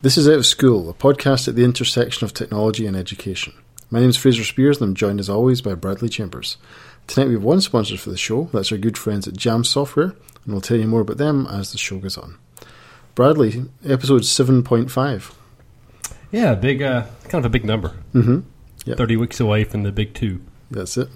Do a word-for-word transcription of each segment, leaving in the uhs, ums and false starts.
This is Out of School, a podcast at the intersection of technology and education. My name is Fraser Spears and I'm joined as always by Bradley Chambers. Tonight we have one sponsor for the show, that's our good friends at Jam Software, and we'll tell you more about them as the show goes on. Bradley, episode seven point five. Yeah, big, uh, kind of a big number. Mm-hmm. Yep. thirty weeks away from the big two. That's it.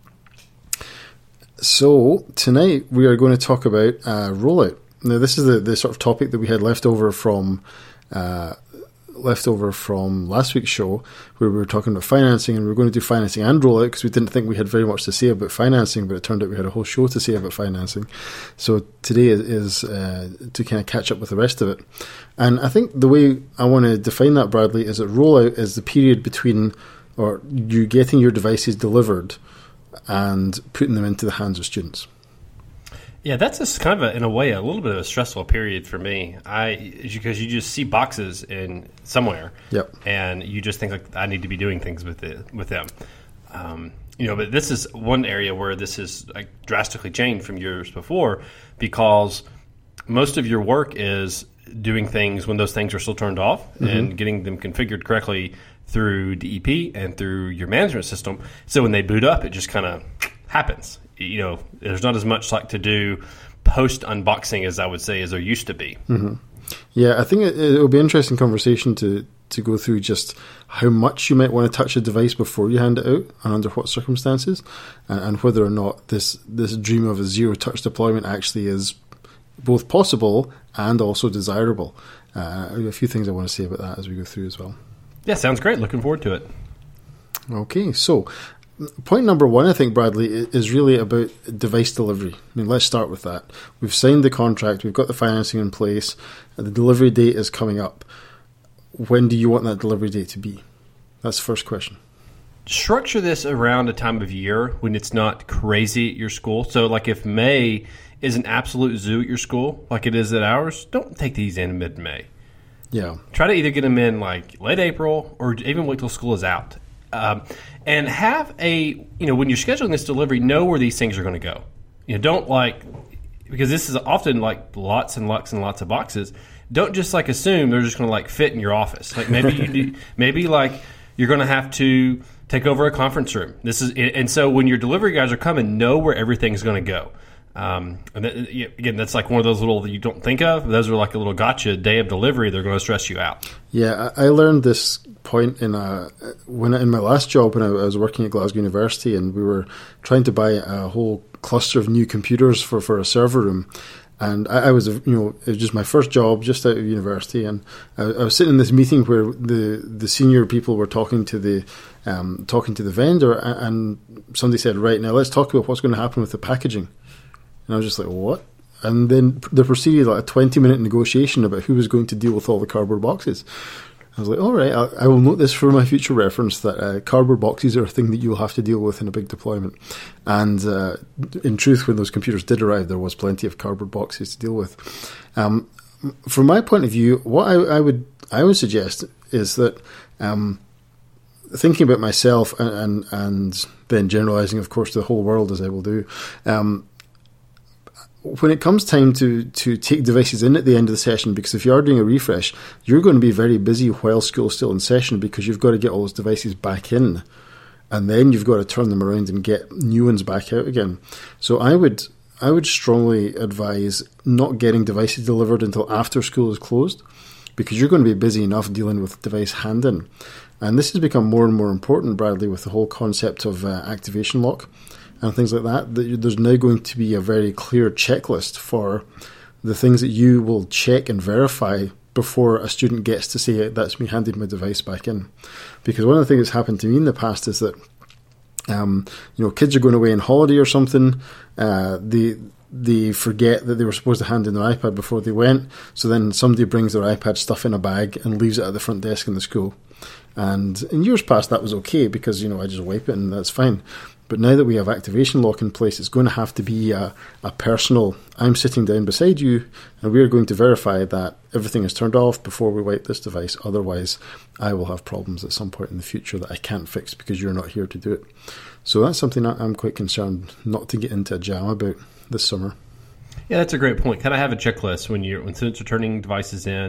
So, tonight we are going to talk about uh, rollout. Now, this is the, the sort of topic that we had left over from uh, left over from last week's show, where we were talking about financing, and we were going to do financing and rollout because we didn't think we had very much to say about financing, but it turned out we had a whole show to say about financing. So today is uh, to kind of catch up with the rest of it. And I think the way I want to define that, Bradley, is that rollout is the period between or you getting your devices delivered and putting them into the hands of students. Yeah, that's just kind of, a, in a way, a little bit of a stressful period for me. I because you just see boxes in somewhere, yep, and you just think like I need to be doing things with it with them. Um, you know, but this is one area where this is like drastically changed from years before, because most of your work is doing things when those things are still turned off, mm-hmm. and getting them configured correctly through D E P and through your management system. So when they boot up, it just kind of happens. You know, there's not as much like to do post unboxing as I would say as there used to be. Mm-hmm. Yeah, I think it, it'll be an interesting conversation to, to go through just how much you might want to touch a device before you hand it out and under what circumstances, and, and whether or not this, this dream of a zero-touch deployment actually is both possible and also desirable. Uh, I have a few things I want to say about that as we go through as well. Yeah, sounds great. Looking forward to it. Okay, so point number one, I think, Bradley, is really about device delivery. I mean, let's start with that. We've signed the contract, we've got the financing in place, the delivery date is coming up. When do you want that delivery date to be? That's the first question. Structure this around a time of year when it's not crazy at your school. So, like if May is an absolute zoo at your school, like it is at ours, don't take these in mid-May. Yeah. Try to either get them in like late April or even wait till school is out. Um, and have a, you know, when you're scheduling this delivery, know where these things are going to go. You know, don't like, because this is often like lots and lots and lots of boxes. Don't just like assume they're just going to like fit in your office. Like maybe you do, maybe like you're going to have to take over a conference room. This is, and so when your delivery guys are coming, know where everything's going to go. Um, and that, again, that's like one of those little that you don't think of. Those are like a little gotcha day of delivery. They're going to stress you out. Yeah, I learned this point in a, when in my last job when I was working at Glasgow University, and we were trying to buy a whole cluster of new computers for, for a server room. And I, I was, you know, it was just my first job, just out of university, and I, I was sitting in this meeting where the, the senior people were talking to the um, talking to the vendor, and somebody said, "Right, now let's talk about what's going to happen with the packaging." And I was just like, what? And then there proceeded like a twenty-minute negotiation about who was going to deal with all the cardboard boxes. I was like, all right, I, I will note this for my future reference, that uh, cardboard boxes are a thing that you'll have to deal with in a big deployment. And uh, in truth, when those computers did arrive, there was plenty of cardboard boxes to deal with. Um, from my point of view, what I, I would I would suggest is that um, thinking about myself and, and, and then generalizing, of course, to the whole world, as I will do, um, when it comes time to, to take devices in at the end of the session, because if you are doing a refresh, you're going to be very busy while school's still in session, because you've got to get all those devices back in, and then you've got to turn them around and get new ones back out again. So I would I would strongly advise not getting devices delivered until after school is closed, because you're going to be busy enough dealing with device hand-in. And this has become more and more important, Bradley, with the whole concept of uh, activation lock and things like that, that there's now going to be a very clear checklist for the things that you will check and verify before a student gets to say, that's me handing my device back in. Because one of the things that's happened to me in the past is that, um, you know, kids are going away on holiday or something, uh, they, they forget that they were supposed to hand in their iPad before they went, so then somebody brings their iPad stuff in a bag and leaves it at the front desk in the school. And in years past, that was okay, because, you know, I just wipe it and that's fine. But now that we have activation lock in place, it's going to have to be a, a personal, I'm sitting down beside you and we're going to verify that everything is turned off before we wipe this device. Otherwise, I will have problems at some point in the future that I can't fix because you're not here to do it. So that's something I'm quite concerned not to get into a jam about this summer. Yeah, that's a great point. Kind of have a checklist when you're when students are turning devices in.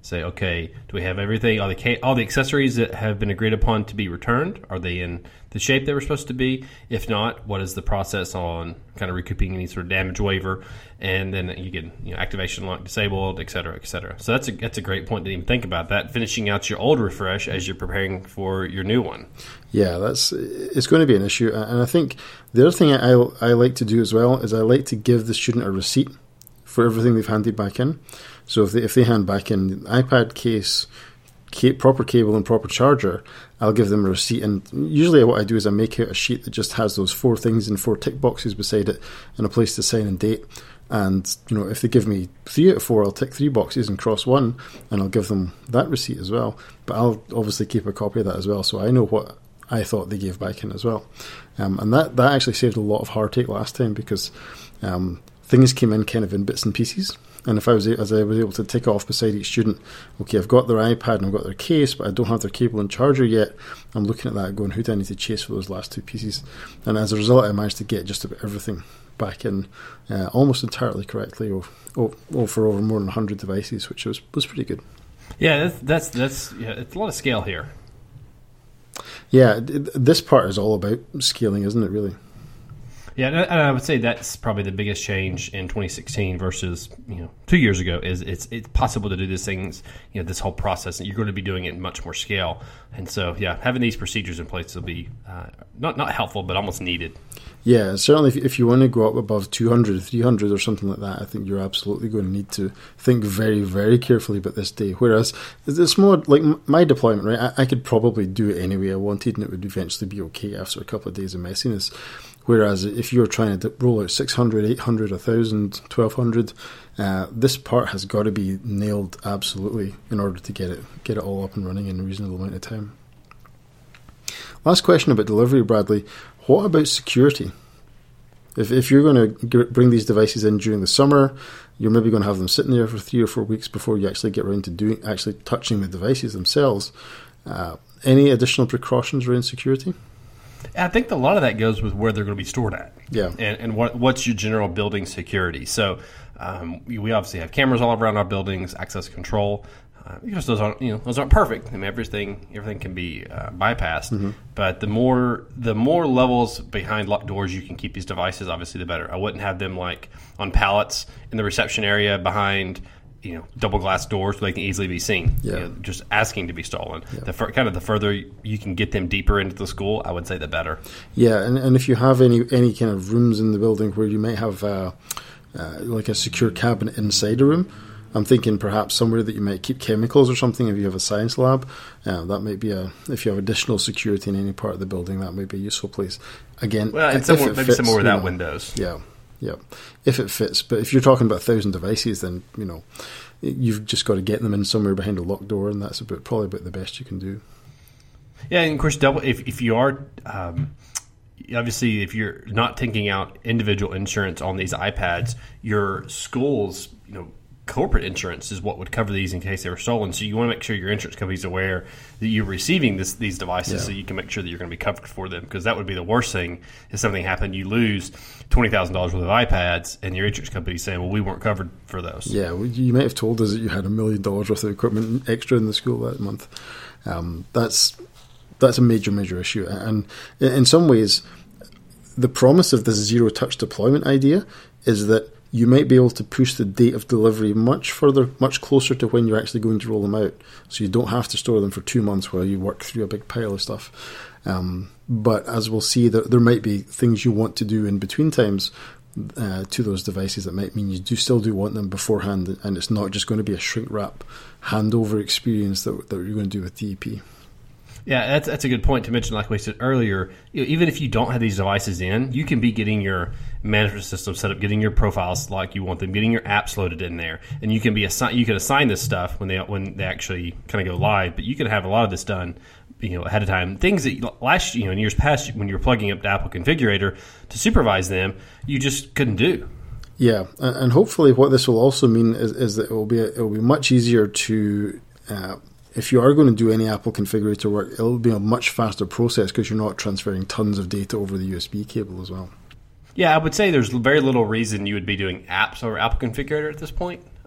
say, okay, do we have everything, all the ca- all the accessories that have been agreed upon to be returned? Are they in the shape they were supposed to be? If not, what is the process on kind of recouping any sort of damage waiver? And then you get, you know, activation lock disabled, et cetera, et cetera. So that's a that's a great point to even think about that, finishing out your old refresh as you're preparing for your new one. Yeah, that's it's going to be an issue. And I think the other thing I, I like to do as well is I like to give the student a receipt for everything they've handed back in. So if they, if they hand back in the iPad case, ca- proper cable and proper charger, I'll give them a receipt. And usually what I do is I make out a sheet that just has those four things and four tick boxes beside it and a place to sign and date. And, you know, if they give me three out of four, I'll tick three boxes and cross one, and I'll give them that receipt as well. But I'll obviously keep a copy of that as well, so I know what I thought they gave back in as well. Um, and that, that actually saved a lot of heartache last time, because um, things came in kind of in bits and pieces. And if I was as I was able to tick off beside each student, okay, I've got their iPad and I've got their case, but I don't have their cable and charger yet. I'm looking at that going, who do I need to chase for those last two pieces? And as a result, I managed to get just about everything back in uh, almost entirely correctly, or, or, or for over more than one hundred devices, which was, was pretty good. Yeah, that's that's, that's yeah, it's a lot of scale here. Yeah, this part is all about scaling, isn't it, really? Yeah, and I would say that's probably the biggest change in twenty sixteen versus, you know, two years ago. Is it's it's possible to do these things, you know, this whole process, and you're going to be doing it in much more scale. And so, yeah, having these procedures in place will be uh, not not helpful, but almost needed. Yeah, certainly if, if you want to go up above two hundred, three hundred or something like that, I think you're absolutely going to need to think very, very carefully about this day. Whereas it's more like my deployment, right? I, I could probably do it any way I wanted, and it would eventually be okay after a couple of days of messiness. Whereas if you're trying to roll out six hundred, eight hundred, one thousand, twelve hundred, uh, this part has got to be nailed absolutely in order to get it get it all up and running in a reasonable amount of time. Last question about delivery, Bradley. What about security? If if you're going to bring these devices in during the summer, you're maybe going to have them sitting there for three or four weeks before you actually get around to doing actually touching the devices themselves. Uh, any additional precautions around security? I think a lot of that goes with where they're going to be stored at. Yeah. And, and what what's your general building security? So um, we, we obviously have cameras all around our buildings, access control. Uh, because those aren't, you know, those aren't perfect. I mean, everything everything can be uh, bypassed. Mm-hmm. But the more the more levels behind locked doors you can keep these devices, obviously, the better. I wouldn't have them like on pallets in the reception area behind, you know, double glass doors where they can easily be seen. Yeah. You know, just asking to be stolen. Yeah. The fur, kind of the further you can get them deeper into the school, I would say the better. Yeah, and, and if you have any any kind of rooms in the building where you might have uh, uh, like a secure cabinet inside a room, I'm thinking perhaps somewhere that you might keep chemicals or something. If you have a science lab, uh, that might be a. If you have additional security in any part of the building, that might be a useful place. Again, well, and somewhere, maybe fits, somewhere without you know, windows. Yeah, yeah, if it fits. But if you're talking about a thousand devices, then you know you've just got to get them in somewhere behind a locked door, and that's about probably about the best you can do. Yeah, and of course, double if if you are. Um, Obviously, if you're not taking out individual insurance on these iPads, your school's, you know, corporate insurance is what would cover these in case they were stolen. So you want to make sure your insurance company is aware that you're receiving this, these devices, yeah. so you can make sure that you're going to be covered for them. Because that would be the worst thing if something happened, you lose twenty thousand dollars worth of iPads, and your insurance company is saying, well, we weren't covered for those. Yeah, well, you might have told us that you had a million dollars worth of equipment extra in the school that month. Um, that's that's a major, major issue. And in some ways, the promise of this zero-touch deployment idea is that you might be able to push the date of delivery much further, much closer to when you're actually going to roll them out. So you don't have to store them for two months while you work through a big pile of stuff. Um, but as we'll see, there, there might be things you want to do in between times uh, to those devices that might mean you do still do want them beforehand, and it's not just going to be a shrink wrap handover experience that, that you're going to do with D E P. Yeah, that's that's a good point to mention. Like we said earlier, you know, even if you don't have these devices in, you can be getting your management system set up, getting your profiles like you want them, getting your apps loaded in there, and you can be assign you can assign this stuff when they when they actually kind of go live. But you can have a lot of this done, you know, ahead of time. Things that last you know in years past when you were plugging up the Apple Configurator to supervise them, you just couldn't do. Yeah, and hopefully what this will also mean is, is that it will be a, it will be much easier to. Uh, If you are going to do any Apple Configurator work, it'll be a much faster process because you're not transferring tons of data over the U S B cable as well. Yeah, I would say there's very little reason you would be doing apps over Apple Configurator at this point.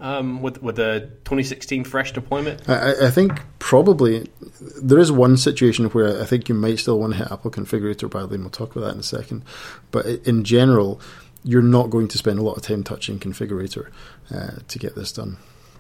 um, with with the twenty sixteen fresh deployment? I, I think probably there is one situation where I think you might still want to hit Apple Configurator badly, and we'll talk about that in a second. But in general, you're not going to spend a lot of time touching Configurator uh, to get this done.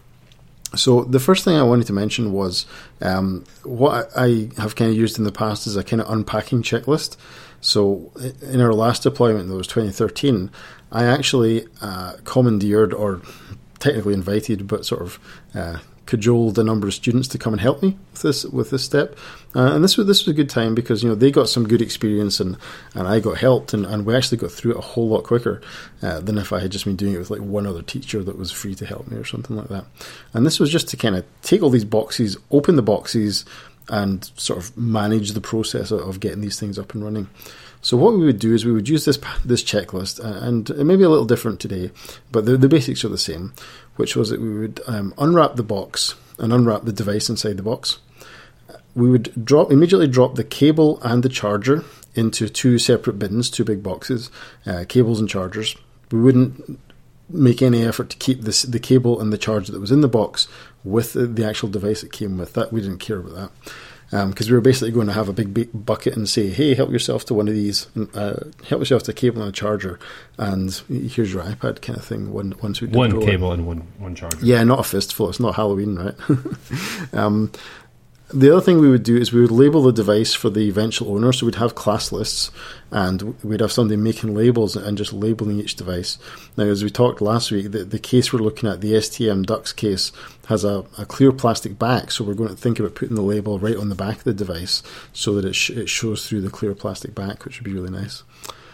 So the first thing I wanted to mention was um, what I have kind of used in the past is a kind of unpacking checklist. So in our last deployment, that was twenty thirteen, I actually uh, commandeered, or technically invited, but sort of uh, cajoled a number of students to come and help me with this with this step. Uh, and this was this was a good time because, you know, they got some good experience and, and I got helped, and, and we actually got through it a whole lot quicker uh, than if I had just been doing it with like one other teacher that was free to help me or something like that. And this was just to kind of take all these boxes, open the boxes, and sort of manage the process of, of getting these things up and running. So what we would do is we would use this this checklist, and it may be a little different today, but the, the basics are the same, which was that we would um, unwrap the box and unwrap the device inside the box. We would drop immediately drop the cable and the charger into two separate bins, two big boxes, uh, cables and chargers. We wouldn't make any effort to keep this, the cable and the charger that was in the box with the, the actual device it came with. That we didn't care about that. Because um, we were basically going to have a big, big bucket and say, hey, help yourself to one of these, uh, help yourself to a cable and a charger, and here's your iPad kind of thing. One, once we did one cable and one, one charger. Yeah, not a fistful. It's not Halloween, right? um, the other thing we would do is we would label the device for the eventual owner. So we'd have class lists, and we'd have somebody making labels and just labeling each device. Now, as we talked last week, the, the case we're looking at, the S T M Dux case, has a, a clear plastic back. So we're going to think about putting the label right on the back of the device so that it, sh- it shows through the clear plastic back, which would be really nice.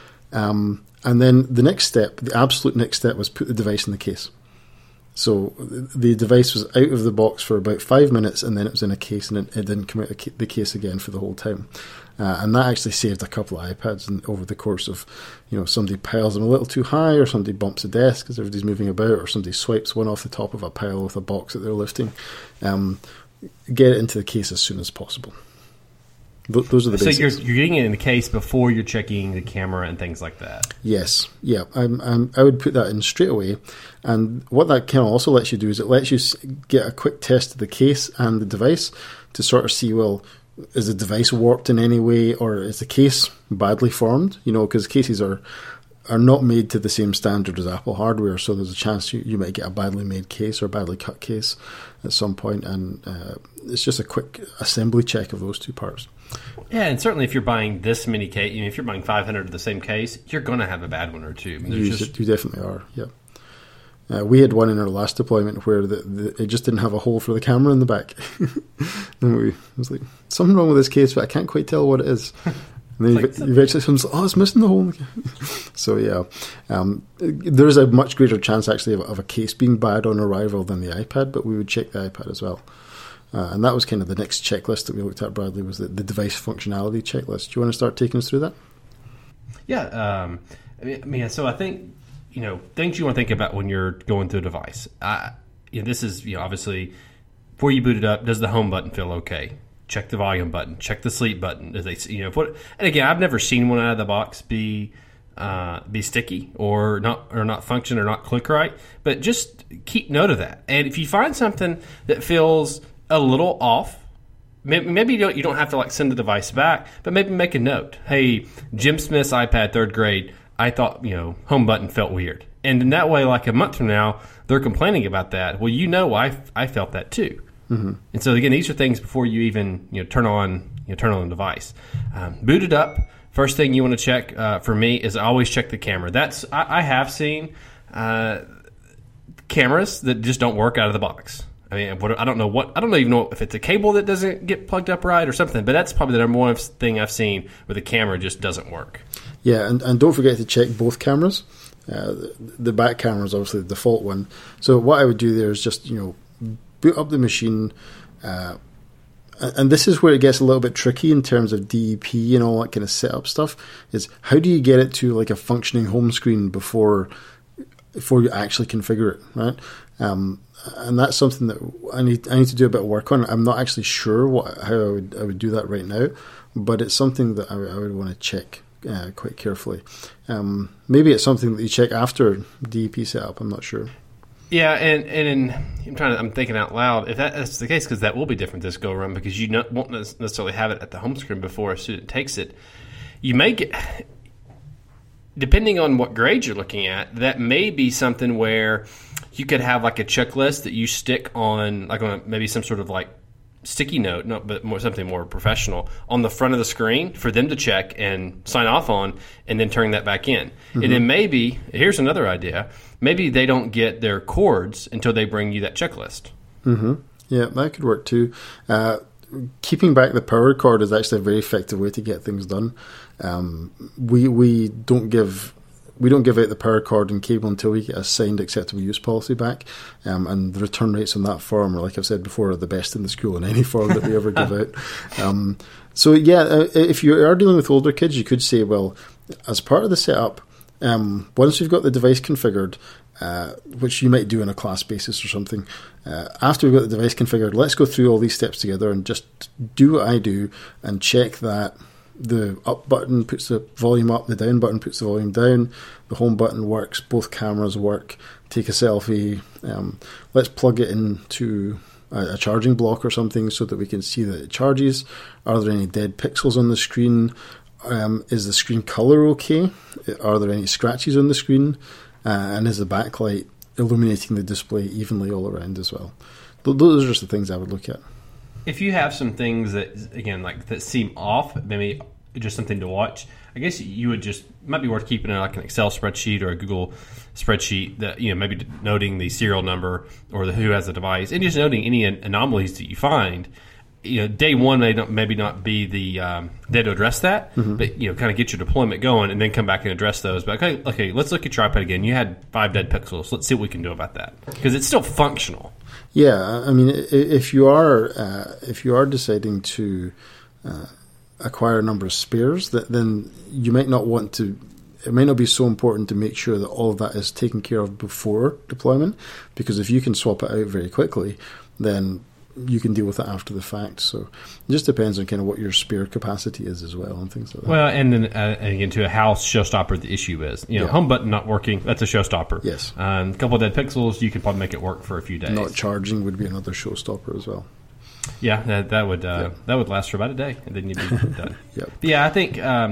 Um, and then the next step, the absolute next step, was put the device in the case. So the device was out of the box for about five minutes, and then it was in a case, and it, it didn't come out of the case again for the whole time. Uh, and that actually saved a couple of iPads and over the course of, you know, somebody piles them a little too high, or somebody bumps a desk because everybody's moving about, or somebody swipes one off the top of a pile with a box that they're lifting. Um, get it into the case as soon as possible. Th- those are the basics. So you're, you're getting it in the case before you're checking the camera and things like that? Yes. Yeah. I'm, I'm, I would put that in straight away. And what that kind of also lets you do is it lets you get a quick test of the case and the device to sort of see, well, is the device warped in any way, or is the case badly formed? You know, because cases are are not made to the same standard as Apple hardware, so there's a chance you, you might get a badly made case or badly cut case at some point, and uh, it's just a quick assembly check of those two parts. Yeah, and certainly if you're buying this many case, you know, if you're buying five hundred of the same case, you're going to have a bad one or two. I mean, you, just... you definitely are, yeah. Uh, we had one in our last deployment where the, the, it just didn't have a hole for the camera in the back. And we I was like, something wrong with this case, but I can't quite tell what it is. And then like you eventually comes, oh, it's missing the hole. So yeah, um, there is a much greater chance actually of, of a case being bad on arrival than the iPad, but we would check the iPad as well. Uh, and that was kind of the next checklist that we looked at, Bradley, was the, the device functionality checklist. Do you want to start taking us through that? Yeah. Um, I mean, I mean, so I think, you know, things you want to think about when you're going through a device. I, you know, this is, you know, obviously, before you boot it up, does the home button feel okay? Check the volume button. Check the sleep button. Does they, you know, what? And again, I've never seen one out of the box be uh, be sticky or not or not function or not click right. But just keep note of that. And if you find something that feels a little off, maybe, maybe you don't you don't have to like send the device back, but maybe make a note. Hey, Jim Smith's iPad, third grade. I thought, you know, home button felt weird. And in that way, like a month from now, they're complaining about that. Well, you know, I, I felt that too. Mm-hmm. And so again, these are things before you even, you know, turn on, you know, turn on the device. Um, boot it up. First thing you want to check uh, for me is I always check the camera. That's I, I have seen uh, cameras that just don't work out of the box. I mean, what, I don't know what I don't even know if it's a cable that doesn't get plugged up right or something. But that's probably the number one thing I've seen where the camera just doesn't work. Yeah, and, and don't forget to check both cameras. Uh, the, the back camera is obviously the default one. So what I would do there is just, you know, boot up the machine. Uh, and this is where it gets a little bit tricky in terms of D E P and all that kind of setup stuff, is how do you get it to like a functioning home screen before before you actually configure it, right? Um, and that's something that I need I need to do a bit of work on. I'm not actually sure what how I would I would do that right now, but it's something that I, I would want to check Uh, quite carefully. Um, maybe it's something that you check after D E P setup. I'm not sure. Yeah, and and in, I'm trying to, I'm thinking out loud. If that, that's the case, because that will be different this go around, because you not, won't necessarily have it at the home screen before a student takes it. You may get, depending on what grade you're looking at, that may be something where you could have like a checklist that you stick on, like on a, maybe some sort of like sticky note, no, but more something more professional, on the front of the screen for them to check and sign off on, and then turn that back in. Mm-hmm. And then maybe, here's another idea, maybe they don't get their chords until they bring you that checklist. Mm-hmm. Yeah, that could work too. Uh, keeping back the power cord is actually a very effective way to get things done. Um, we we don't give... We don't give out the power cord and cable until we get a signed acceptable use policy back. Um, and the return rates on that form, are, like I've said before, are the best in the school in any form that we ever give out. Um, so, yeah, uh, if you are dealing with older kids, you could say, well, as part of the setup, um, once we've got the device configured, uh, which you might do on a class basis or something, uh, after we've got the device configured, let's go through all these steps together and just do what I do and check that the up button puts the volume up, the down button puts the volume down, the home button works, both cameras work, take a selfie, um, let's plug it into a, a charging block or something so that we can see that it charges. Are there any dead pixels on the screen? Um, is the screen color okay? Are there any scratches on the screen? Uh, and is the backlight illuminating the display evenly all around as well? Those are just the things I would look at. If you have some things that, again, like that seem off, maybe just something to watch, I guess you would just, might be worth keeping it like an Excel spreadsheet or a Google spreadsheet that, you know, maybe noting the serial number or the who has the device, and just noting any anomalies that you find. You know, day one may not, maybe not be the um, day to address that, mm-hmm. but, you know, kind of get your deployment going and then come back and address those. But okay, okay, let's look at your iPad again. You had five dead pixels. Let's see what we can do about that, because it's still functional. Yeah, I mean, if you are uh, if you are deciding to uh, acquire a number of spares, that then you might not want to. It might not be so important to make sure that all of that is taken care of before deployment, because if you can swap it out very quickly, then you can deal with it after the fact. So it just depends on kind of what your spare capacity is as well and things like that. Well, and then uh, and again, to how showstopper the issue is. You know, yeah. Home button not working, that's a showstopper. Yes. Um, a couple of dead pixels, you can probably make it work for a few days. Not charging would be another showstopper as well. Yeah, that, that would uh, yeah. that would last for about a day, and then you'd be done. Yep. But yeah, I think um,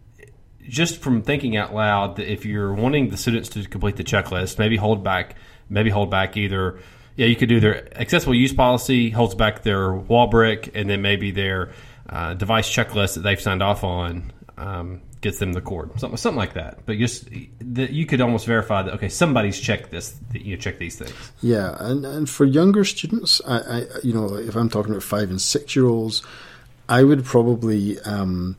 just from thinking out loud, that if you're wanting the students to complete the checklist, maybe hold back, maybe hold back either. Yeah, you could do their accessible use policy, holds back their wall brick, and then maybe their uh, device checklist that they've signed off on um, gets them the cord, something, something like that. But just that you could almost verify that, okay, somebody's checked this, you know, check these things. Yeah, and, and for younger students, I, I you know, if I'm talking about five and six year olds, I would probably um,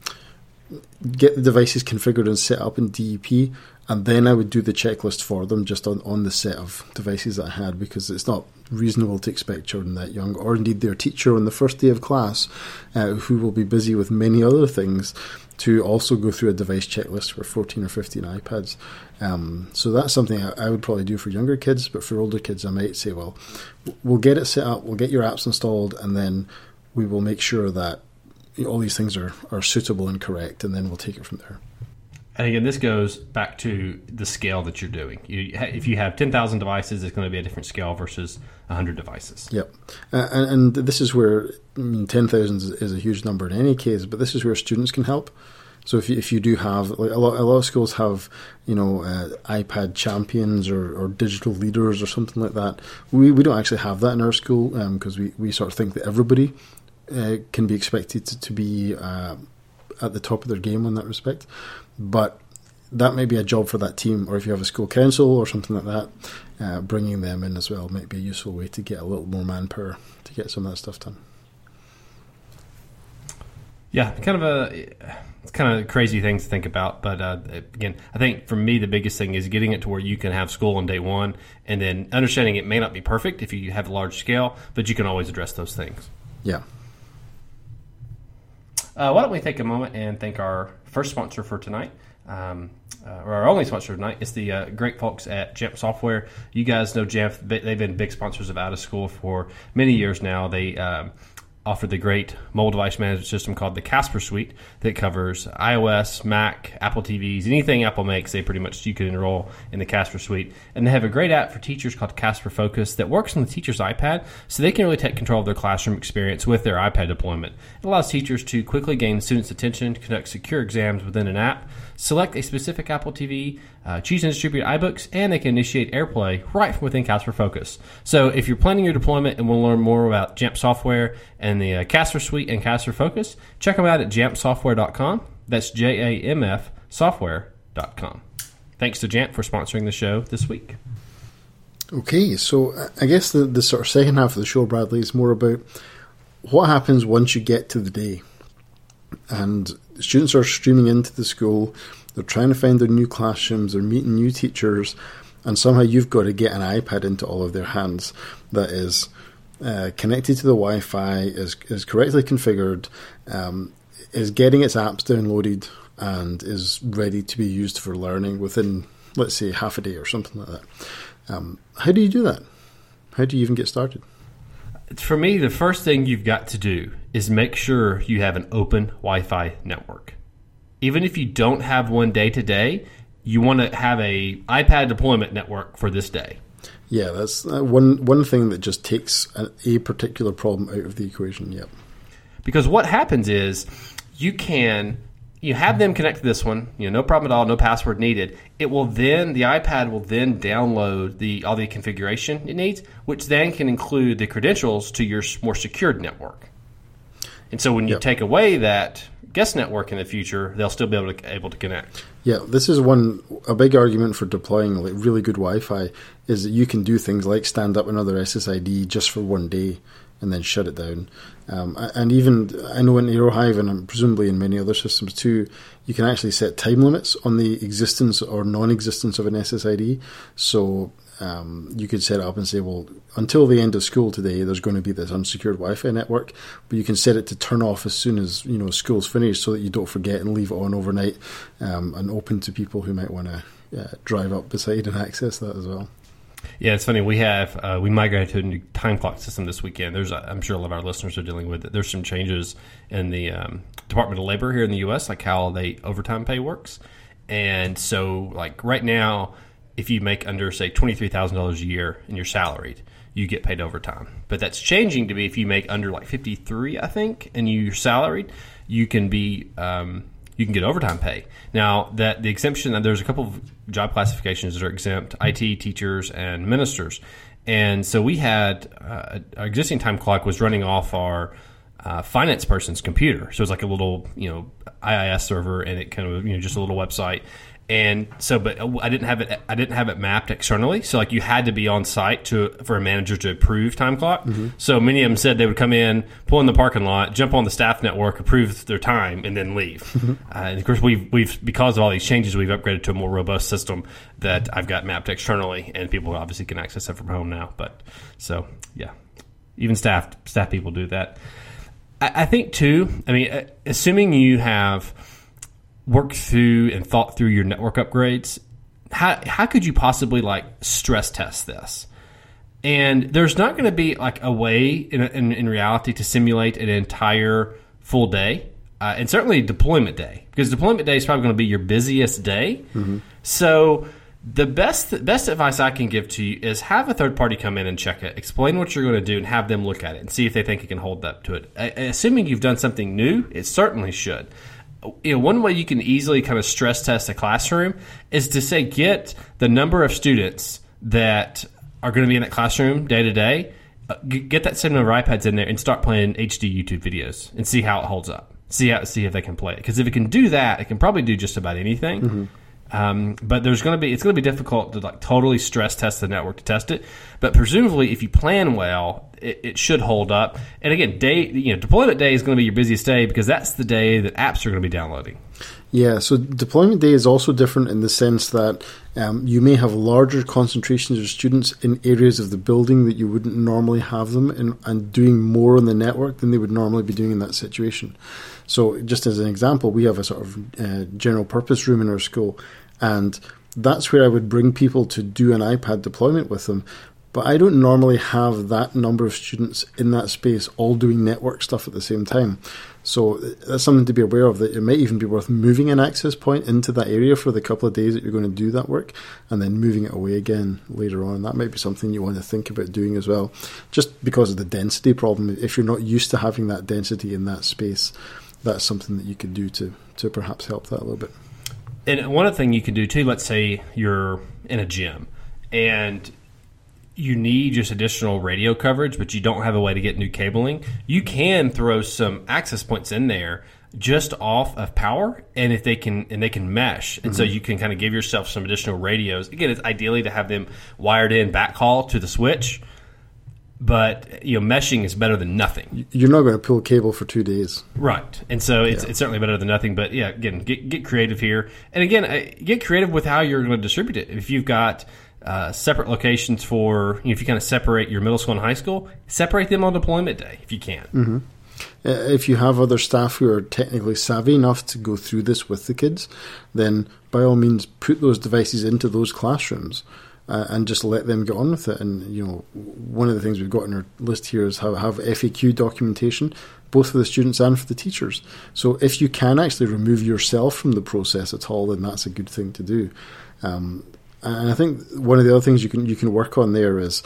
get the devices configured and set up in D E P. And then I would do the checklist for them just on, on the set of devices that I had, because it's not reasonable to expect children that young, or indeed their teacher on the first day of class, uh, who will be busy with many other things, to also go through a device checklist for fourteen or fifteen iPads. Um, so that's something I, I would probably do for younger kids, but for older kids I might say, well, we'll get it set up, we'll get your apps installed, and then we will make sure that all these things are, are suitable and correct, and then we'll take it from there. And again, this goes back to the scale that you're doing. You, if you have ten thousand devices, it's going to be a different scale versus one hundred devices. Yep. Uh, and, and this is where, I mean, ten thousand is, is a huge number in any case, but this is where students can help. So if you, if you do have, like a lot, a lot of schools have, you know, uh, iPad champions or, or digital leaders or something like that. We we don't actually have that in our school, because um, we, we sort of think that everybody uh, can be expected to, to be uh, at the top of their game in that respect. But that may be a job for that team, or if you have a school council or something like that, uh, bringing them in as well might be a useful way to get a little more manpower to get some of that stuff done. Yeah, kind of a it's kind of a crazy thing to think about, but uh, again, I think for me the biggest thing is getting it to where you can have school on day one, and then understanding it may not be perfect if you have a large scale, but you can always address those things. Yeah. Uh, why don't we take a moment and thank our first sponsor for tonight, um, uh, or our only sponsor tonight. It's the uh, great folks at Jamf Software. You guys know Jamf. They've been big sponsors of Out of School for many years now. They um, offer the great mobile device management system called the Casper Suite that covers iOS, Mac, Apple T Vs, anything Apple makes. They pretty much you can enroll in the Casper Suite, and they have a great app for teachers called Casper Focus that works on the teacher's iPad, so they can really take control of their classroom experience with their iPad deployment. It allows teachers to quickly gain students' attention, conduct secure exams within an app, select a specific Apple T V, uh, choose and distribute iBooks, and they can initiate AirPlay right from within Casper Focus. So if you're planning your deployment and want to learn more about Jamf software and the uh, Casper Suite and Casper Focus, check them out at jamf software dot com. That's J A M F software dot com. Thanks to Jamf for sponsoring the show this week. Okay, so I guess the, the sort of second half of the show, Bradley, is more about what happens once you get to the day. And students are streaming into the school, they're trying to find their new classrooms, they're meeting new teachers, and somehow you've got to get an iPad into all of their hands that is uh, connected to the Wi-Fi, is, is correctly configured, um, is getting its apps downloaded, and is ready to be used for learning within, let's say, half a day or something like that. Um, how do you do that? How do you even get started? For me, the first thing you've got to do is make sure you have an open Wi-Fi network. Even if you don't have one day to day, you want to have a iPad deployment network for this day. Yeah, that's uh, one one thing that just takes a, a particular problem out of the equation. Yep. Because what happens is you can you have them connect to this one, you know, no problem at all, no password needed. It will then the iPad will then download the all the configuration it needs, which then can include the credentials to your more secured network. And so when you yep. take away that guest network in the future, they'll still be able to able to connect. Yeah, this is one a big argument for deploying like really good Wi-Fi is that you can do things like stand up another S S I D just for one day and then shut it down. Um, and even I know in AeroHive and presumably in many other systems too, you can actually set time limits on the existence or non-existence of an S S I D. So um, you could set it up and say, well, until the end of school today, there's going to be this unsecured Wi-Fi network, but you can set it to turn off as soon as you know school's finished, so that you don't forget and leave it on overnight um, and open to people who might want to uh, drive up beside and access that as well. Yeah, it's funny. We have uh, we migrated to a new time clock system this weekend. There's, I'm sure a lot of our listeners are dealing with it. There's some changes in the um, Department of Labor here in the U S, like how they overtime pay works. And so, like right now, if you make under say twenty-three thousand dollars a year and you're salaried, you get paid overtime. But that's changing to be if you make under like fifty-three, I think, and you're salaried, you can be um, you can get overtime pay. Now, that the exemption, and there's a couple of job classifications that are exempt, I T, teachers, and ministers. And so we had, uh, our existing time clock was running off our uh, finance person's computer. So it's like a little, you know, I I S server, and it kind of, you know, just a little website. And so, but I didn't have it. I didn't have it mapped externally. So, like, you had to be on site to for a manager to approve time clock. Mm-hmm. So many of them said they would come in, pull in the parking lot, jump on the staff network, approve their time, and then leave. Mm-hmm. Uh, and of course, we've we've because of all these changes, we've upgraded to a more robust system that I've got mapped externally, and people obviously can access it from home now. But so, yeah, even staff staff people do that. I, I think too. I mean, assuming you have worked through and thought through your network upgrades, how how could you possibly like stress test this? And there's not going to be like a way in, in in reality to simulate an entire full day, uh, and certainly deployment day, because deployment day is probably going to be your busiest day. Mm-hmm. So the best best advice I can give to you is have a third party come in and check it, explain what you're going to do, and have them look at it and see if they think it can hold up to it. Uh, assuming you've done something new, it certainly should. You know, one way you can easily kind of stress test a classroom is to say get the number of students that are going to be in that classroom day to day, get that same number of iPads in there, and start playing H D YouTube videos and see how it holds up. See how see if they can play it, because if it can do that, it can probably do just about anything. Mm-hmm. Um, but there's going to be it's going to be difficult to like totally stress test the network to test it. But presumably, if you plan well, it, it should hold up. And again, day you know deployment day is going to be your busiest day, because that's the day that apps are going to be downloading. Yeah, so deployment day is also different in the sense that um, you may have larger concentrations of students in areas of the building that you wouldn't normally have them in, and doing more on the network than they would normally be doing in that situation. So just as an example, we have a sort of uh, general purpose room in our school, and that's where I would bring people to do an iPad deployment with them. But I don't normally have that number of students in that space all doing network stuff at the same time. So that's something to be aware of, that it might even be worth moving an access point into that area for the couple of days that you're going to do that work, and then moving it away again later on. That might be something you want to think about doing as well, just because of the density problem. If you're not used to having that density in that space, that's something that you could do to, to perhaps help that a little bit. And one other thing you can do too, let's say you're in a gym and you need just additional radio coverage, but you don't have a way to get new cabling, you can throw some access points in there just off of power, and if they can and they can mesh, and mm-hmm. so you can kind of give yourself some additional radios. Again, it's ideally to have them wired in backhaul to the switch, but you know, meshing is better than nothing. You're not going to pull a cable for two days, right? And so it's yeah. it's certainly better than nothing. But yeah, again, get get creative here, and again, get creative with how you're going to distribute it. If you've got Uh, separate locations for, you know, if you kind of separate your middle school and high school, separate them on deployment day if you can. Mm-hmm. Uh, if you have other staff who are technically savvy enough to go through this with the kids, then by all means put those devices into those classrooms uh, and just let them get on with it. And, you know, one of the things we've got on our list here is have, have F A Q documentation, both for the students and for the teachers. So if you can actually remove yourself from the process at all, then that's a good thing to do. Um, And I think one of the other things you can you can work on there is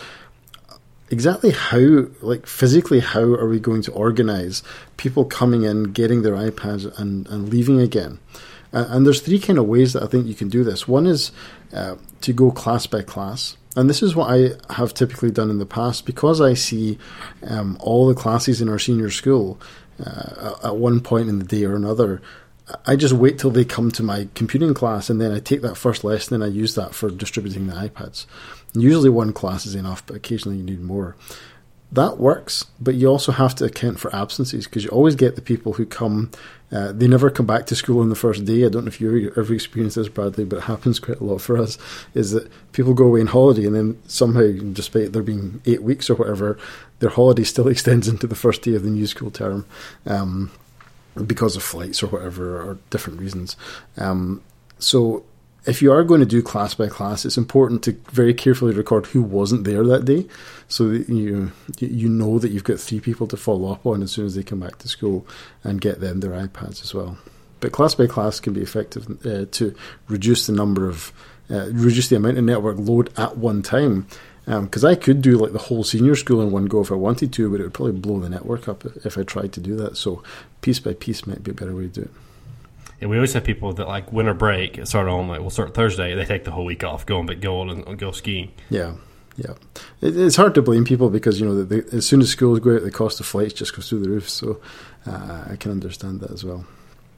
exactly how, like physically, how are we going to organize people coming in, getting their iPads and, and leaving again? Uh, and there's three kind of ways that I think you can do this. One is uh, to go class by class. And this is what I have typically done in the past, because I see um, all the classes in our senior school uh, at one point in the day or another. I just wait till they come to my computing class, and then I take that first lesson and I use that for distributing the iPads. And usually one class is enough, but occasionally you need more. That works, but you also have to account for absences, because you always get the people who come, uh, they never come back to school on the first day. I don't know if you ever experienced this, Bradley, but it happens quite a lot for us, is that people go away on holiday and then somehow, despite there being eight weeks or whatever, their holiday still extends into the first day of the new school term. Um, because of flights or whatever, or different reasons. Um, so if you are going to do class by class, it's important to very carefully record who wasn't there that day, so that you you know that you've got three people to follow up on as soon as they come back to school, and get them their iPads as well. But class by class can be effective uh, to reduce the number of, uh, reduce the amount of network load at one time. Because um, I could do like the whole senior school in one go if I wanted to, but it would probably blow the network up if I tried to do that. So piece by piece might be a better way to do it. And we always have people that like winter break start on like we'll start Thursday. They take the whole week off, go and go and go skiing. Yeah, yeah. It, it's hard to blame people, because you know the, as soon as schools go out, the cost of flights just goes through the roof. So uh, I can understand that as well.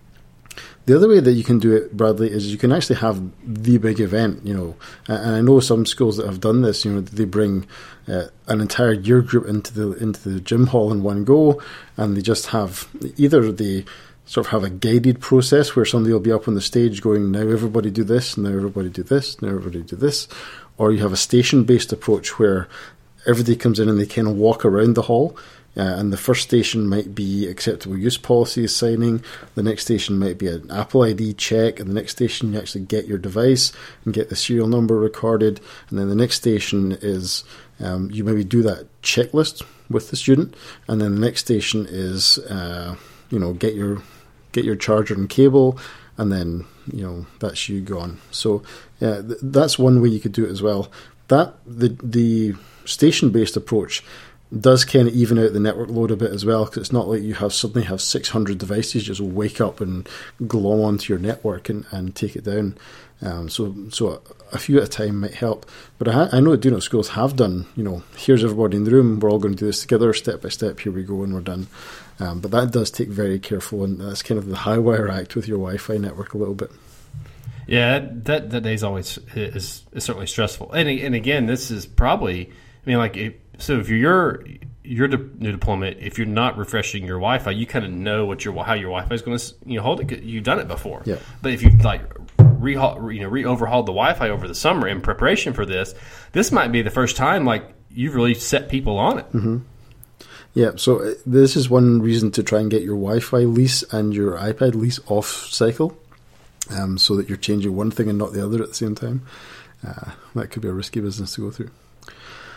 The other way that you can do it, Bradley, is you can actually have the big event, you know, and I know some schools that have done this, you know, they bring uh, an entire year group into the into the gym hall in one go, and they just have, either they sort of have a guided process where somebody will be up on the stage going, now everybody do this, now everybody do this, now everybody do this, or you have a station-based approach where everybody comes in and they kind of walk around the hall. Uh, and the first station might be acceptable use policies signing. The next station might be an Apple I D check. And the next station, you actually get your device and get the serial number recorded. And then the next station is um, you maybe do that checklist with the student. And then the next station is, uh, you know, get your get your charger and cable. And then, you know, that's you gone. So uh, th- that's one way you could do it as well. That the the station-based approach does kind of even out the network load a bit as well, because it's not like you have suddenly have six hundred devices just wake up and glom onto your network and, and take it down. Um, so so a, a few at a time might help. But I, I know that, you know, schools have done, you know, here's everybody in the room, we're all going to do this together, step by step, here we go, and we're done. Um, but that does take very careful, and that's kind of the high wire act with your Wi-Fi network a little bit. Yeah, that that day's always is, is certainly stressful. And and again, this is probably, I mean, like, it, so if you're your de- new deployment, if you're not refreshing your Wi-Fi, you kind of know what your how your Wi-Fi is going to, you know, hold it. You've done it before. Yeah. But if you like re you know re overhauled the Wi-Fi over the summer in preparation for this, this might be the first time like you've really set people on it. Mm-hmm. Yeah. So this is one reason to try and get your Wi-Fi lease and your iPad lease off cycle, um, so that you're changing one thing and not the other at the same time. Uh, that could be a risky business to go through.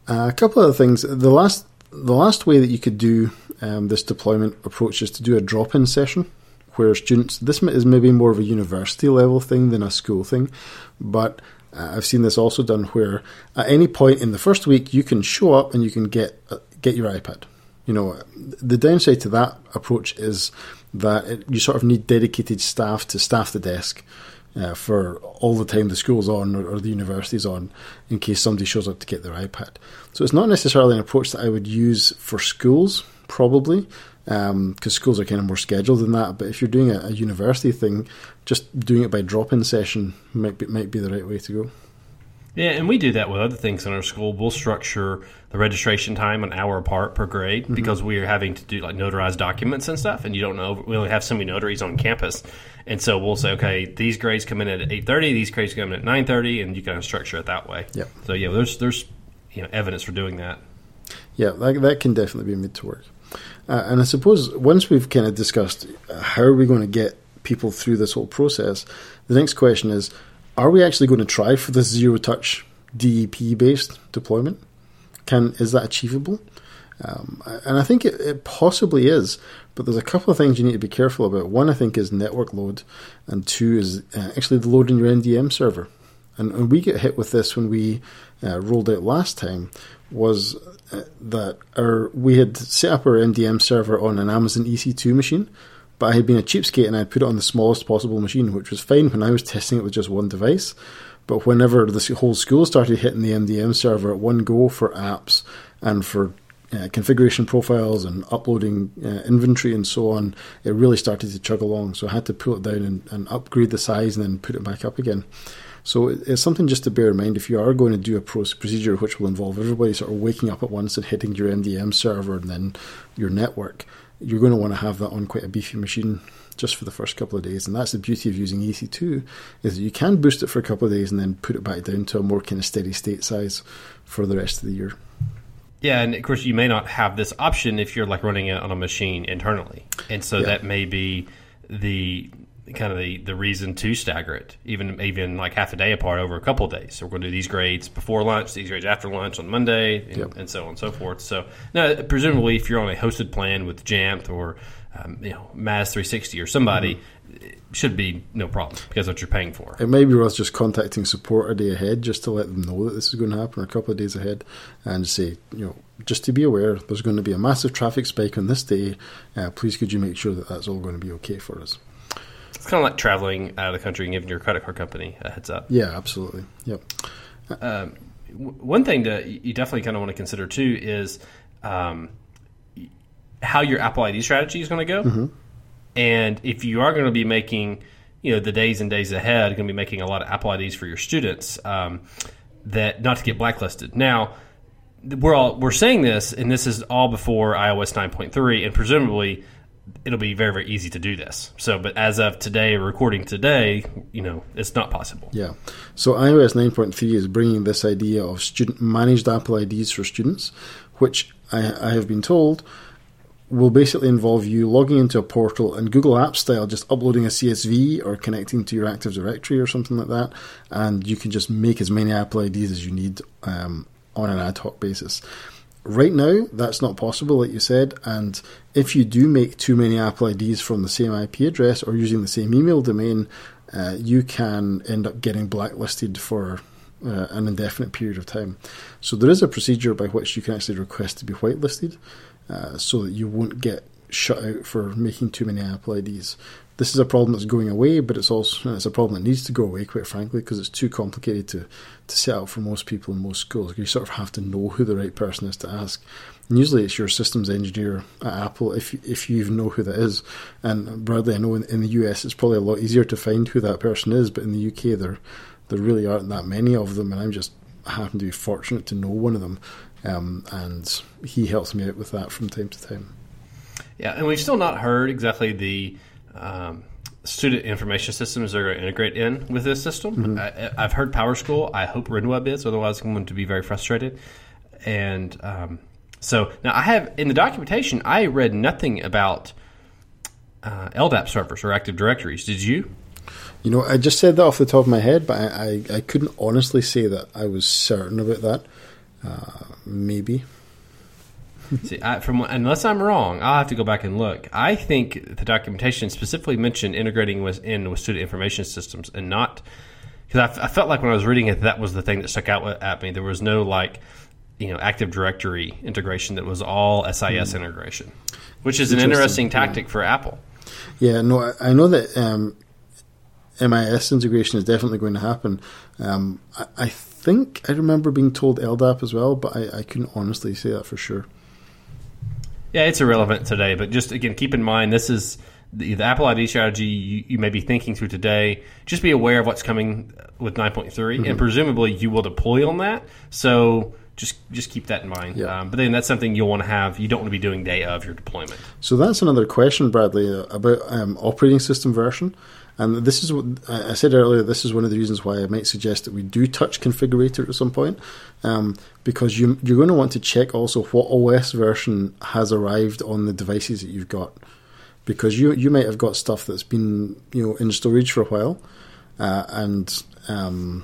Uh, a couple of other things. The last the last way that you could do um, this deployment approach is to do a drop-in session, where students, this is maybe more of a university level thing than a school thing, but uh, I've seen this also done where at any point in the first week you can show up and you can get uh, get your iPad. You know, the downside to that approach is that it, you sort of need dedicated staff to staff the desk uh, for all the time the school's on or, or the university's on, in case somebody shows up to get their iPad. So it's not necessarily an approach that I would use for schools, probably, because um, schools are kind of more scheduled than that. But if you're doing a, a university thing, just doing it by drop-in session might be, might be the right way to go. Yeah, and we do that with other things in our school. We'll structure the registration time an hour apart per grade mm-hmm. because we are having to do like notarized documents and stuff, and you don't know, we only have so many notaries on campus. And so we'll say, okay, these grades come in at eight thirty, these grades come in at nine thirty, and you kind of structure it that way. Yep. So yeah, there's there's you know evidence for doing that. Yeah, that, that can definitely be made to work. Uh, and I suppose once we've kind of discussed how are we going to get people through this whole process, the next question is, are we actually going to try for this zero-touch D E P-based deployment? Can is that achievable? Um, and I think it, it possibly is, but there's a couple of things you need to be careful about. One, I think, is network load, and two is uh, actually the load in your N D M server. And, and we get hit with this when we uh, rolled out last time, was uh, that our we had set up our N D M server on an Amazon E C two machine, but I had been a cheapskate and I had put it on the smallest possible machine, which was fine when I was testing it with just one device. But whenever the whole school started hitting the N D M server at one go for apps and for uh, configuration profiles and uploading uh, inventory and so on, it really started to chug along. So I had to pull it down and, and upgrade the size and then put it back up again. So it's something just to bear in mind if you are going to do a procedure which will involve everybody sort of waking up at once and hitting your N D M server and then your network. You're going to want to have that on quite a beefy machine just for the first couple of days. And that's the beauty of using E C two, is that you can boost it for a couple of days and then put it back down to a more kind of steady state size for the rest of the year. Yeah, and of course you may not have this option if you're like running it on a machine internally. And so yeah. that may be the kind of the, the reason to stagger it, even even like half a day apart over a couple of days. So we're going to do these grades before lunch, these grades after lunch on Monday, and, yep. and so on and so forth. So now, presumably, if you're on a hosted plan with Jamf or um, you know M A S three sixty or somebody, mm-hmm. it should be no problem because that's what you're paying for. It may be worth just contacting support a day ahead just to let them know that this is going to happen, or a couple of days ahead, and say, you know, just to be aware, there's going to be a massive traffic spike on this day. Uh, please could you make sure that that's all going to be okay for us. It's kind of like traveling out of the country and giving your credit card company a heads up. Yeah, absolutely. Yep. Um, w- one thing that you definitely kind of want to consider too is um, how your Apple I D strategy is going to go. Mm-hmm. And if you are going to be making, you know, the days and days ahead, going to be making a lot of Apple I Ds for your students, um, that not to get blacklisted. Now, we're all we're saying this, and this is all before i O S nine point three, and presumably it'll be very, very easy to do this. So, but as of today, recording today, you know, it's not possible. Yeah. So i O S nine point three is bringing this idea of student managed Apple I Ds for students, which I, I have been told will basically involve you logging into a portal and Google Apps style, just uploading a C S V or connecting to your Active Directory or something like that, and you can just make as many Apple I Ds as you need um, on an ad hoc basis. Right now, that's not possible, like you said, and if you do make too many Apple I Ds from the same I P address or using the same email domain, uh, you can end up getting blacklisted for uh, an indefinite period of time. So there is a procedure by which you can actually request to be whitelisted uh, so that you won't get shut out for making too many Apple I Ds. This is a problem that's going away, but it's also it's a problem that needs to go away, quite frankly, because it's too complicated to, to set up for most people in most schools. You sort of have to know who the right person is to ask. And usually it's your systems engineer at Apple, if if you even know who that is. And Bradley, I know in, in the U S it's probably a lot easier to find who that person is, but in the U K there there really aren't that many of them, and I'm just I happen to be fortunate to know one of them, um, and he helps me out with that from time to time. Yeah, and we've still not heard exactly the Um, student information systems are going to integrate in with this system. Mm-hmm. I, I've heard PowerSchool. I hope RenWeb is, otherwise I'm going to be very frustrated. And um, so now I have, in the documentation, I read nothing about uh, L D A P servers or Active Directories. Did you? You know, I just said that off the top of my head, but I, I, I couldn't honestly say that I was certain about that. Uh, maybe. See, I, from unless I'm wrong, I'll have to go back and look. I think the documentation specifically mentioned integrating with in with student information systems, and not because I, I felt like when I was reading it, that was the thing that stuck out at me. There was no like, you know, Active Directory integration. That was all S I S mm. integration, which is an interesting tactic yeah. for Apple. Yeah, no, I, I know that um, M I S integration is definitely going to happen. Um, I, I think I remember being told L D A P as well, but I, I couldn't honestly say that for sure. Yeah, it's irrelevant today, but just, again, keep in mind this is the, the Apple I D strategy you, you may be thinking through today. Just be aware of what's coming with nine point three, mm-hmm. and presumably you will deploy on that. So just just keep that in mind. Yeah. Um, but then that's something you'll want to have. You don't want to be doing day of your deployment. So that's another question, Bradley, about um, operating system version. And this is what I said earlier, this is one of the reasons why I might suggest that we do touch configurator at some point, um, because you, you're going to want to check also what O S version has arrived on the devices that you've got. Because you you might have got stuff that's been, you know, in storage for a while, uh, and um,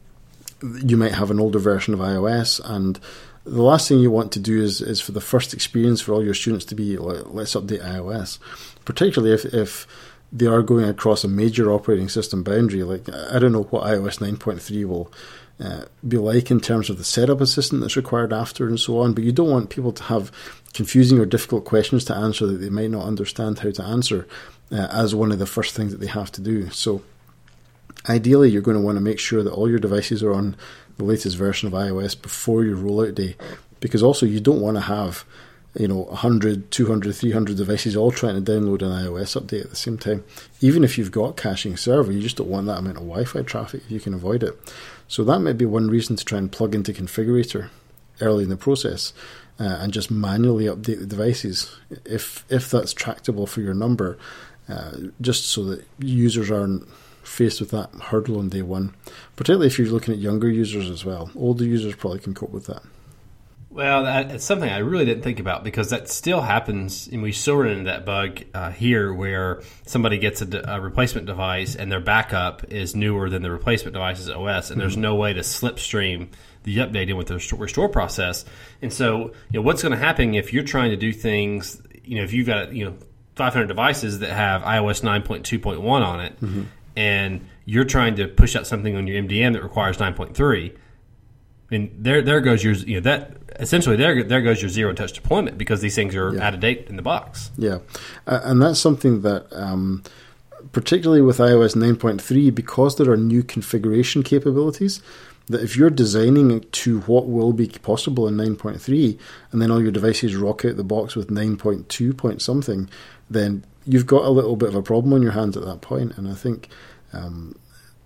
you might have an older version of iOS, and the last thing you want to do is, is for the first experience for all your students to be, let's update iOS, particularly if, if they are going across a major operating system boundary. Like, I don't know what iOS nine point three will uh, be like in terms of the setup assistant that's required after and so on, but you don't want people to have confusing or difficult questions to answer that they might not understand how to answer uh, as one of the first things that they have to do. So ideally, you're going to want to make sure that all your devices are on the latest version of iOS before your rollout day, because also you don't want to have, you know, one hundred, two hundred, three hundred devices all trying to download an iOS update at the same time. Even if you've got caching server, you just don't want that amount of Wi-Fi traffic if you can avoid it. So that might be one reason to try and plug into configurator early in the process uh, and just manually update the devices if if that's tractable for your number, uh, just so that users aren't faced with that hurdle on day one, particularly if you're looking at younger users as well. Older users probably can cope with that. Well, that, it's something I really didn't think about, because that still happens, and we still run into that bug uh, here where somebody gets a, a replacement device and their backup is newer than the replacement device's O S, and mm-hmm. there's no way to slipstream the update in with the restore, restore process. And so, you know, what's going to happen if you're trying to do things, you know, if you've got, you know, five hundred devices that have iOS nine point two point one on it, mm-hmm. and you're trying to push out something on your M D M that requires nine point three, and there there goes your, you know, that essentially there there goes your zero touch deployment, because these things are yeah. out of date in the box. Yeah, uh, and that's something that um, particularly with iOS nine point three, because there are new configuration capabilities, that if you're designing to what will be possible in nine point three, and then all your devices rock out the box with nine point two point something, then you've got a little bit of a problem on your hands at that point. And I think um,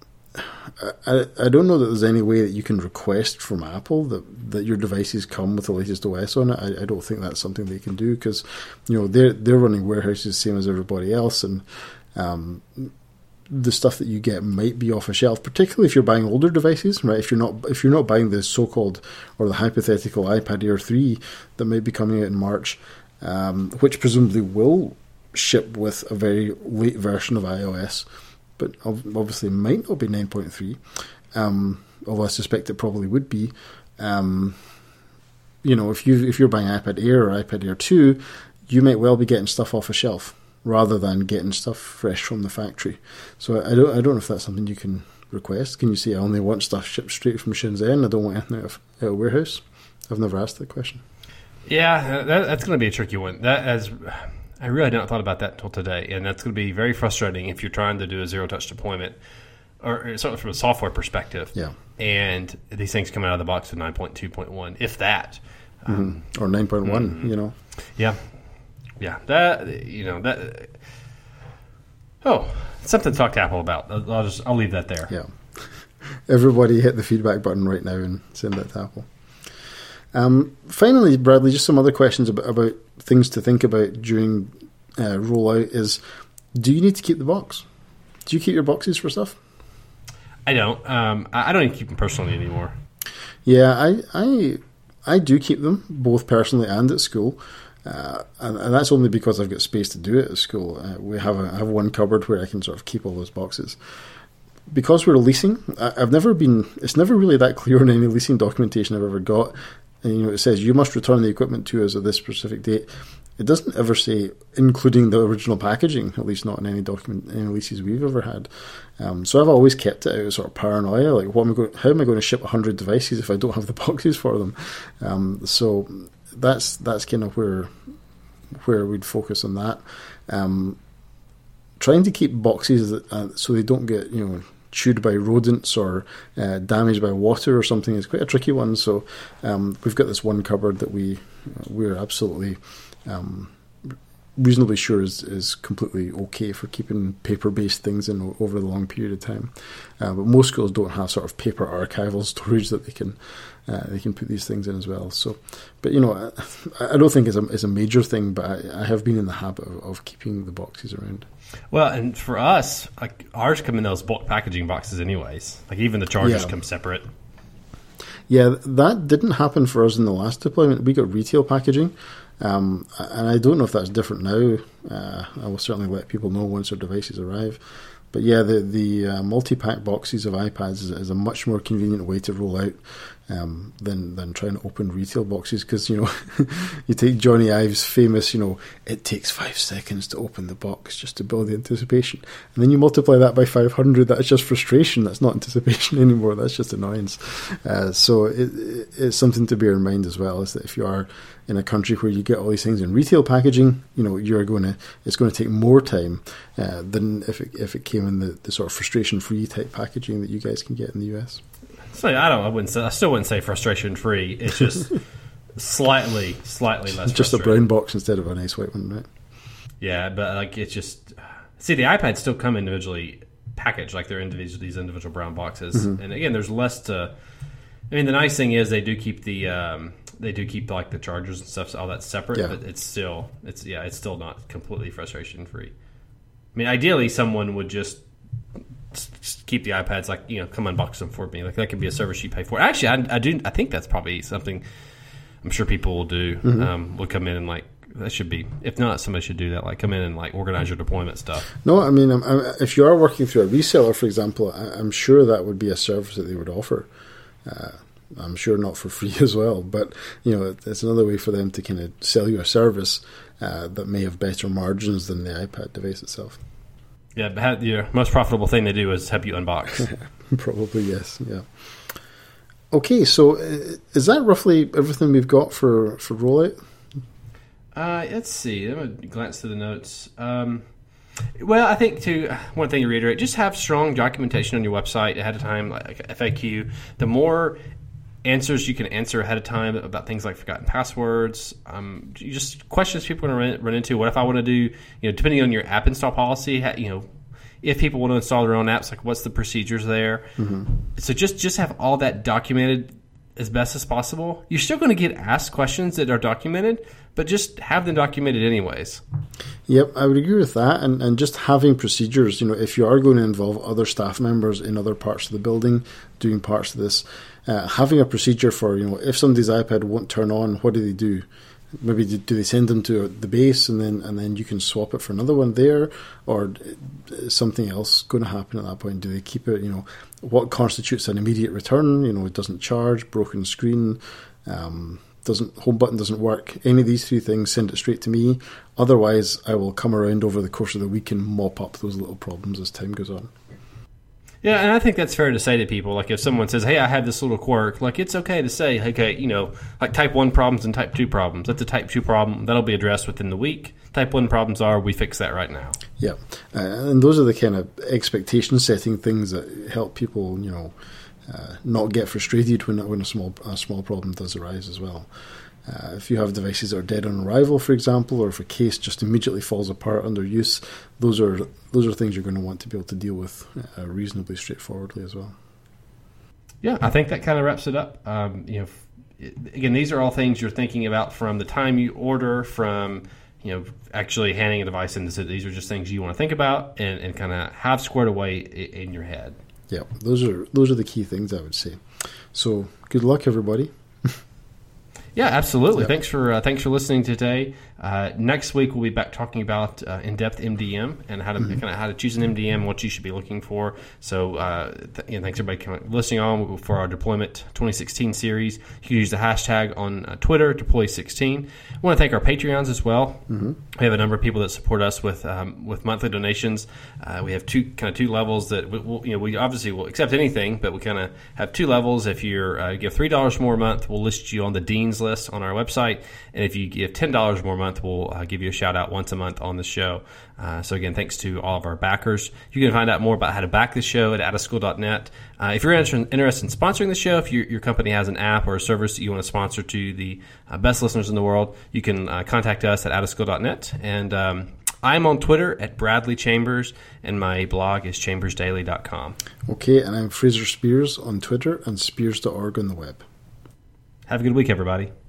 I, I don't know that there's any way that you can request from Apple that, that your devices come with the latest O S on it. I, I don't think that's something they can do, because, you know, they're they're running warehouses the same as everybody else, and um, the stuff that you get might be off a shelf, particularly if you're buying older devices, right? If you're not if you're not buying the so-called or the hypothetical iPad Air three that might be coming out in March, um, which presumably will ship with a very late version of iOS, but obviously might not be nine point three, um, although I suspect it probably would be. Um, you know, if you if you're buying iPad Air or iPad Air two, you might well be getting stuff off a shelf rather than getting stuff fresh from the factory. So I don't I don't know if that's something you can request. Can you say I only want stuff shipped straight from Shenzhen? I don't want anything out of, out of warehouse. I've never asked that question. Yeah, that, that's going to be a tricky one. That as I really hadn't thought about that until today, and that's going to be very frustrating if you're trying to do a zero-touch deployment, or certainly from a software perspective. Yeah. And these things come out of the box with nine point two point one, if that, mm-hmm. um, or nine point one. Mm-hmm. You know. Yeah. Yeah. That you know that. Oh, something to talk to Apple about. I'll just I'll leave that there. Yeah. Everybody hit the feedback button right now and send that to Apple. Um, finally, Bradley, just some other questions about, about things to think about during uh, rollout is, do you need to keep the box? Do you keep your boxes for stuff? I don't. Um, I don't even keep them personally anymore. Yeah, I I, I do keep them, both personally and at school. Uh, and, and that's only because I've got space to do it at school. Uh, we have a, I have one cupboard where I can sort of keep all those boxes. because we're leasing, I, I've never been. It's never really that clear in any leasing documentation I've ever got. And, you know, it says you must return the equipment to us at this specific date. It doesn't ever say including the original packaging, at least not in any document, any leases we've ever had. Um, so I've always kept it out of sort of paranoia, like what am I going, how am I going to ship one hundred devices if I don't have the boxes for them? Um, so that's that's kind of where where we'd focus on that. Um, trying to keep boxes that, uh, so they don't get, you know, chewed by rodents or uh, damaged by water or something is quite a tricky one. So um, we've got this one cupboard that we we're absolutely um, reasonably sure is, is completely okay for keeping paper-based things in o- over a long period of time. Uh, but most schools don't have sort of paper archival storage that they can uh, they can put these things in as well. So, but you know, I, I don't think it's a it's a major thing, but I, I have been in the habit of, of keeping the boxes around. Well, and for us, like ours come in those bulk packaging boxes anyways. Like even the chargers Yeah. come separate. Yeah, that didn't happen for us in the last deployment. We got retail packaging, um, and I don't know if that's different now. Uh, I will certainly let people know once their devices arrive. But yeah, the the uh, multi-pack boxes of iPads is, is a much more convenient way to roll out um, than than trying to open retail boxes, because, you know, you take Johnny Ive's famous, you know, it takes five seconds to open the box just to build the anticipation, and then you multiply that by five hundred. That's just frustration. That's not anticipation anymore. That's just annoyance. Uh, so it, it, it's something to bear in mind as well, is that if you are in a country where you get all these things in retail packaging, you know, you're going to it's going to take more time uh, than if it if it came in the, the sort of frustration-free type packaging that you guys can get in the U S. So I don't. I wouldn't. Say, I still wouldn't say frustration-free. It's just slightly, slightly less. Just a brown box instead of a nice white one, right? Yeah, but like it's just see the iPads still come individually packaged, like they're individual these individual brown boxes, mm-hmm. and again, there's less to. I mean, the nice thing is they do keep the um, they do keep like the chargers and stuff, so all that separate. Yeah. But it's still it's yeah it's still not completely frustration free. I mean, ideally, someone would just keep the iPads, like, you know, come unbox them for me. Like that could be a service you pay for. Actually, I, I do. I think that's probably something I'm sure people will do. Mm-hmm. Um, will come in and like that should be. If not, somebody should do that. Like come in and like organize your deployment stuff. No, I mean, I'm, I'm, if you are working through a reseller, for example, I, I'm sure that would be a service that they would offer. Uh, I'm sure not for free as well, but you know, it's another way for them to kind of sell you a service uh, that may have better margins than the iPad device itself. Yeah, but the most profitable thing they do is help you unbox. Probably, yes. Yeah. Okay, so uh, is that roughly everything we've got for, for rollout? Uh, let's see. I'm going to glance through the notes. Um, well, I think, too, one thing to reiterate, just have strong documentation on your website ahead of time, like F A Q. The more answers you can answer ahead of time about things like forgotten passwords, um, just questions people want to run, run into. What if I want to do, you know, depending on your app install policy, you know, if people want to install their own apps, like what's the procedures there? Mm-hmm. So just, just have all that documented as best as possible. You're still going to get asked questions that are documented, but just have them documented anyways. Yep, I would agree with that. And, and just having procedures, you know, if you are going to involve other staff members in other parts of the building doing parts of this, uh, having a procedure for, you know, if somebody's iPad won't turn on, what do they do? Maybe do they send them to the base and then and then you can swap it for another one there, or is something else going to happen at that point? Do they keep it? You know, what constitutes an immediate return? You know, it doesn't charge, broken screen, um, doesn't home button doesn't work. Any of these three things, send it straight to me. Otherwise, I will come around over the course of the week and mop up those little problems as time goes on. Yeah, and I think that's fair to say to people. Like if someone says, hey, I have this little quirk, like it's okay to say, okay, you know, like type one problems and type two problems. That's a type two problem. That'll be addressed within the week. Type one problems are, we fix that right now. Yeah, uh, and those are the kind of expectation setting things that help people, you know, uh, not get frustrated when when a small a small problem does arise as well. Uh, if you have devices that are dead on arrival, for example, or if a case just immediately falls apart under use, those are those are things you're going to want to be able to deal with uh, reasonably straightforwardly as well. Yeah, I think that kind of wraps it up. Um, you know, again, these are all things you're thinking about from the time you order, from you know actually handing a device in. These are just things you want to think about and, and kind of have squared away in your head. Yeah, those are those are the key things I would say. So good luck, everybody. Yeah, absolutely. Yeah. Thanks for uh, thanks for listening today. Uh, next week we'll be back talking about uh, in-depth M D M and how to mm-hmm. kind of how to choose an M D M, what you should be looking for. So, uh, th- you know, thanks everybody kind of listening on for our Deployment twenty sixteen series. You can use the hashtag on uh, Twitter, Deploy sixteen. I want to thank our Patreons as well. Mm-hmm. We have a number of people that support us with um, with monthly donations. Uh, we have two kind of two levels that we, we'll, you know we obviously will accept anything, but we kind of have two levels. If you uh, give three dollars more a month, we'll list you on the Dean's list on our website, and if you give ten dollars more a month, we'll uh, give you a shout out once a month on the show. Uh, so again, thanks to all of our backers. You can find out more about how to back the show at out of school dot net. Uh, if you're inter- interested in sponsoring the show, if your, your company has an app or a service that you want to sponsor to the uh, best listeners in the world, you can uh, contact us at out of school dot net. And um, I'm on Twitter at Bradley Chambers, and my blog is chambers daily dot com. Okay, and I'm Fraser Spears on Twitter and spears dot org on the web. Have a good week, everybody.